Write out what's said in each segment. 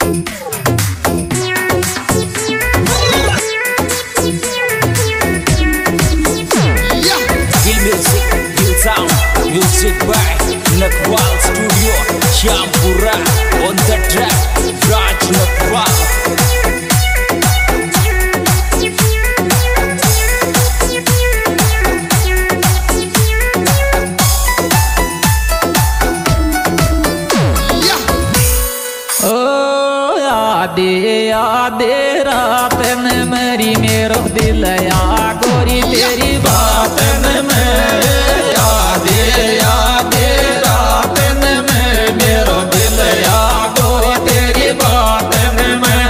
Music by Nakwal Studio, Champura on the track, Raj Nakwal. यादे रात ने मेरी मेरो दिल या गोरी तेरी बात ने यादे रात ने मेरो दिल या गोरी तेरी बात ने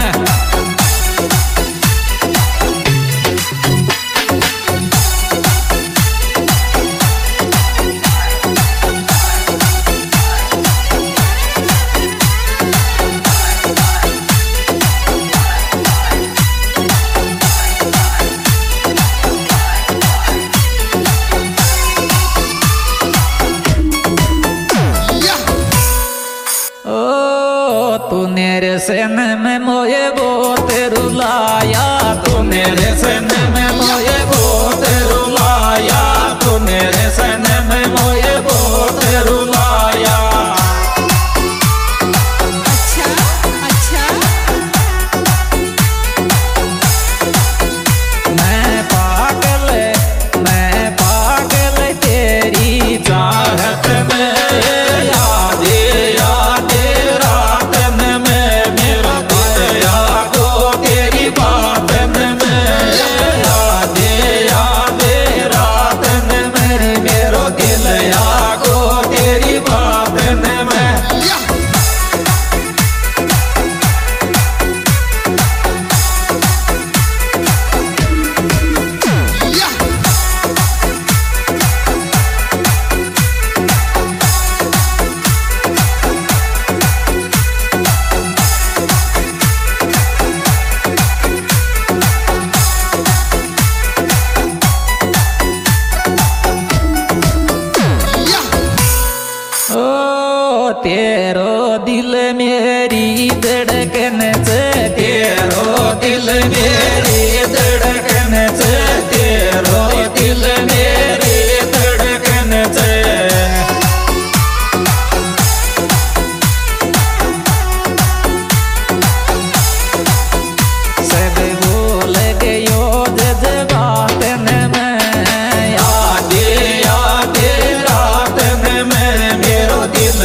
तू मेरे सन में मोए बहुत रुलाया, तू मेरे सन में मोए बहुत रुलाया, तू मेरे सन में मोए बहुत रुलाया। अच्छा अच्छा मैं पागल तेरी चाहत में तेरो दिल मेरी धड़कन से, तेरो दिल मेरी धड़कन से, तेरो दिल मेरी धड़कन से। सब भूल गयो जज्बात में यादे रात में मेरो दिल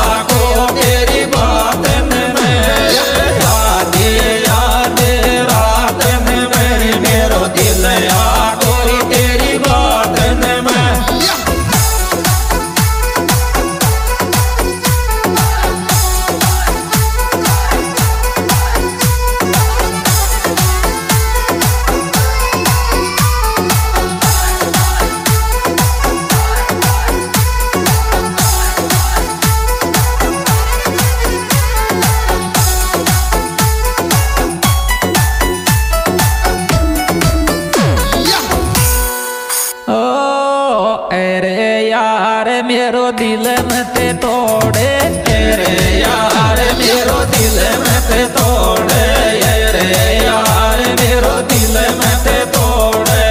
मेरो दिल में ते तोड़े, तेरे यार मेरो दिल में ते तोड़े, रे यार मेरो दिल में ते तोड़े।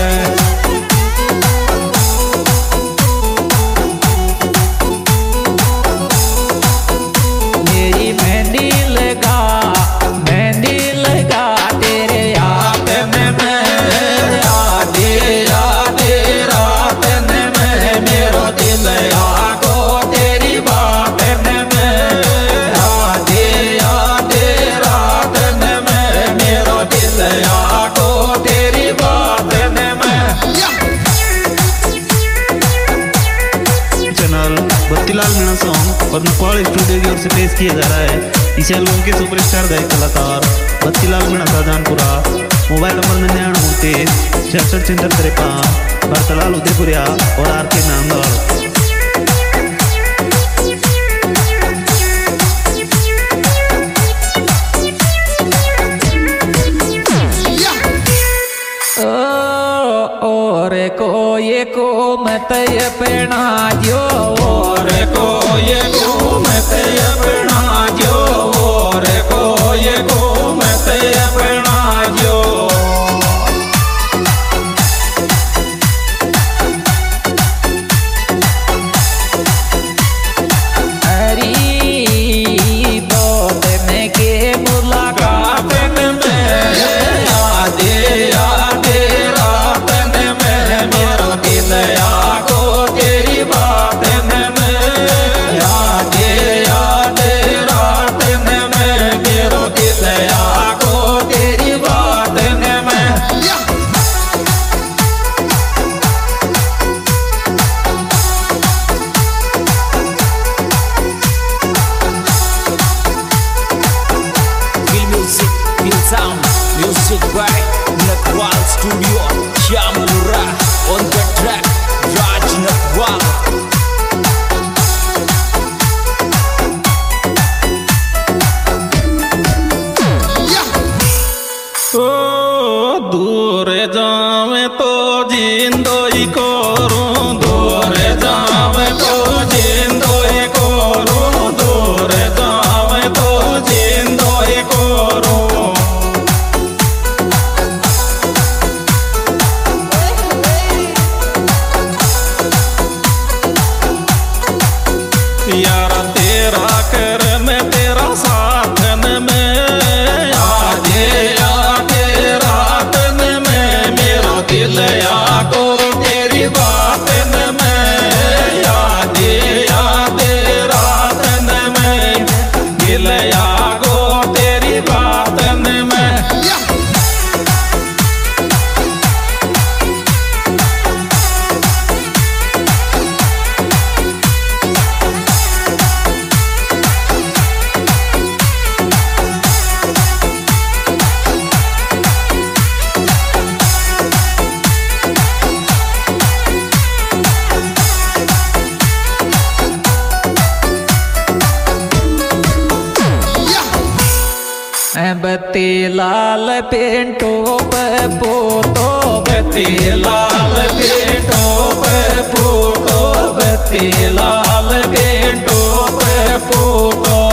मेरी मेहंदी लगा तेरे याद में यादे रात में मेरो दिल यादो तेरी बात में यादे रात में मेरो दिल यादो तेरी बात में। चैनल बत्तीलाल मीणा सॉन्ग और नकवाल स्टूडियो की ओर से पेश किया जा रहा है। इस एल्बम के सुपरस्टार गायक कलाकार बत्तीलाल मीणा शाहजहानपुरा। मोबाइल नंबर 99 66 53 भरतलाल उदयपुरिया और आर के नामदार। को मत अपना जो और को ये को मत अपना जो और को दिल आगो तेरी बातन में बत्ती लाल पेंटो पे फोटो बत्ती लाल पेंटो पे फोटो बत्ती लाल पेंटो पे फोटो